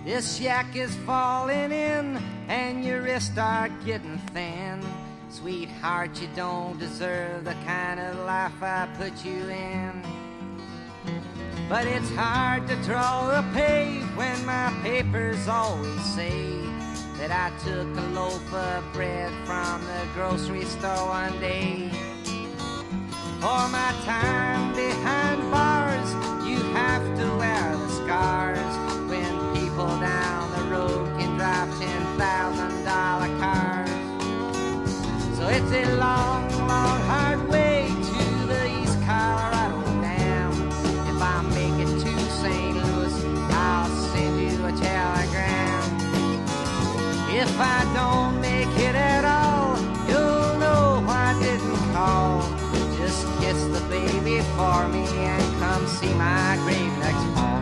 This yak is falling in and your wrists are getting thin. Sweetheart, you don't deserve the kind of life I put you in. But it's hard to draw a page when my papers always say that I took a loaf of bread from the grocery store one day. For my time behind bars, you have to wear the scars when people down the road can drive $10,000 cars. So it's a long, long, hard way to the East Colorado Dam. If I make it to St. Louis, I'll send you a telegram. If I don't make it at all, you'll know I didn't call. Just kiss the baby for me and come see my grave next fall.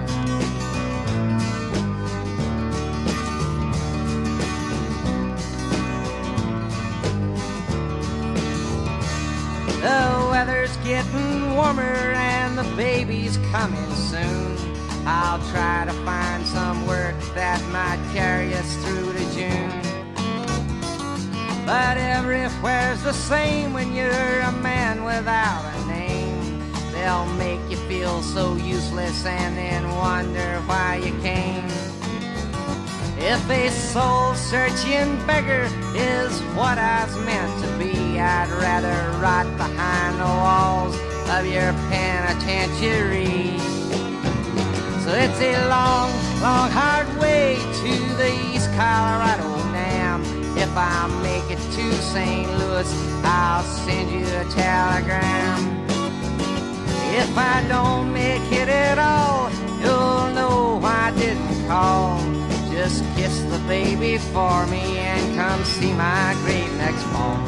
The weather's getting warmer and the baby's coming soon. I'll try to find some work that might carry us through to June. But everywhere's the same when you're a man without a name. They'll make you feel so useless and then wonder why you came. If a soul-searching beggar is what I was meant to be, I'd rather rot behind the walls of your penitentiary. So it's a long, long, hard way to the East Colorado Dam. If I make it to St. Louis, I'll send you a telegram. If I don't make it at all, you'll know I didn't call. Just kiss the baby for me and come see my grave next fall.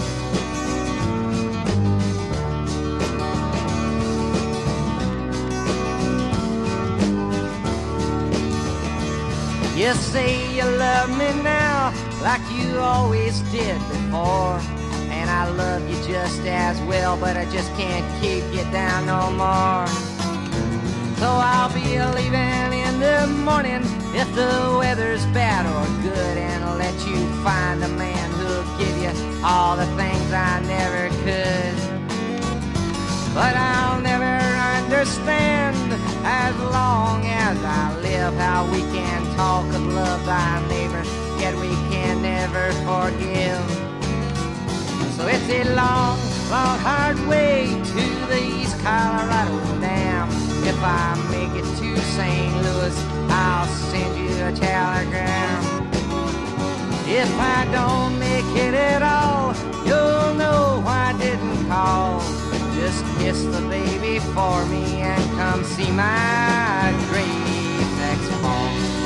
You say you love me now like you always did before, and I love you just as well, but I just can't keep you down no more. So I'll be leaving in the morning if the weather's bad or good, and I'll let you find a man who'll give you all the things I never could. But I'll never understand, as long as I live, how we can talk of love thy neighbor, yet we can never forgive. So it's a long, long, hard way to the East Colorado Dam. If I make it to St. Louis, I'll send you a telegram. If I don't make it at all, you'll know I didn't call. Just kiss the baby for me and come see my grave next fall.